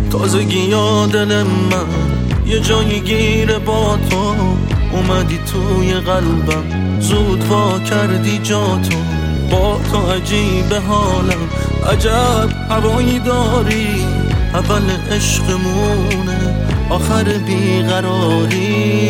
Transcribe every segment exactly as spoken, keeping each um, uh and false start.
تازگی یا دل من یه جایی گیره با تو، اومدی توی قلبم زود وا کردی جاتو. با تو عجیب حالم، عجب هوایی داری، اول عشقمونه آخر بیقراری.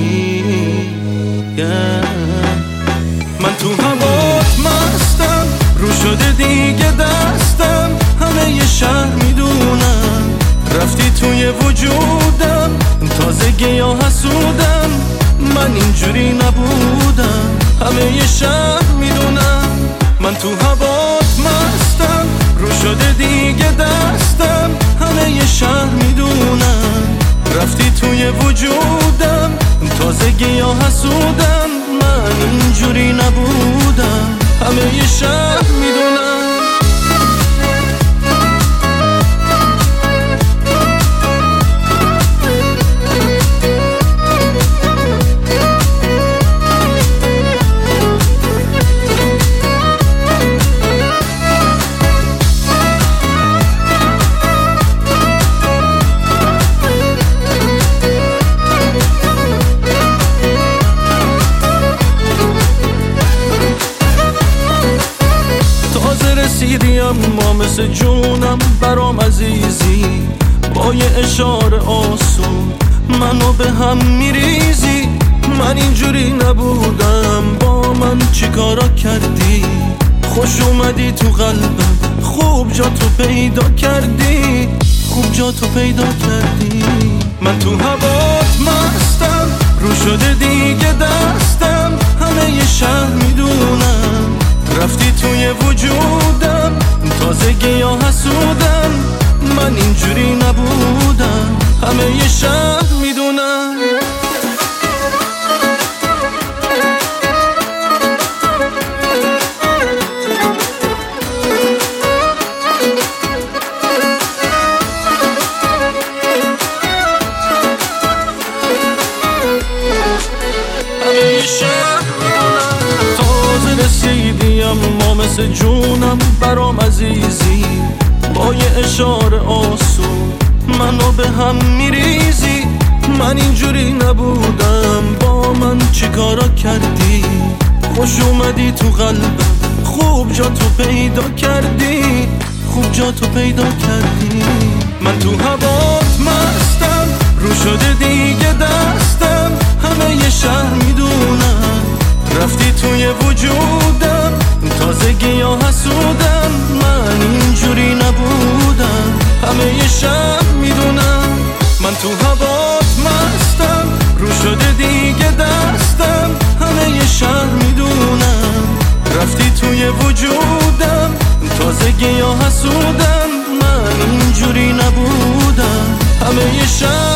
yeah. من تو هوات مستم، رو شده دیگه دستم، همه یه شهر میدونم رفتی توی وجودم. تازگی یا حسودم، من اینجوری نبودم، همه یه شهر میدونم. من تو هوات مستم، رو شده دیگه دستم، همه یه شهر میدونم رفتی توی وجودم. تازگی یا حسودم، من اینجوری نبودم، همه یه شهر میدونم. رسیدی اما مثل جونم برام عزیزی، با یه اشاره آسون منو به هم میریزی. من اینجوری نبودم، با من چی کارا کردی؟ خوش اومدی تو قلبم، خوب جا تو پیدا کردی، خوب جا تو پیدا کردی. من تو هوات مستم، رو شده دیگه دستم، همه یه شهر میدونم رفتی توی وجودم. تازگی یا حسودم، من اینجوری نبودم، همه یه شهر میدونم. همه یه شهر میدونم. تازه رسیدی اما مثل جونم برام عزیزی، با یه اشاره آسون منو به هم میریزی. من اینجوری نبودم، با من چی کارا کردی؟ خوش اومدی تو قلبم، خوب جا تو پیدا کردی، خوب جا تو پیدا کردی. من تو هوات مستم، رو شده دیگه دستم، همه یه شهر میدونم رفتی توی وجودم. تازگی یا حسودم، من اینجوری نبودم، همه یه شهر میدونم. من تو هوات مستم، رو شده دیگه دستم، همه یه شهر میدونم رفتی توی وجودم. تازگی یا حسودم، من اینجوری نبودم، همه یه شهر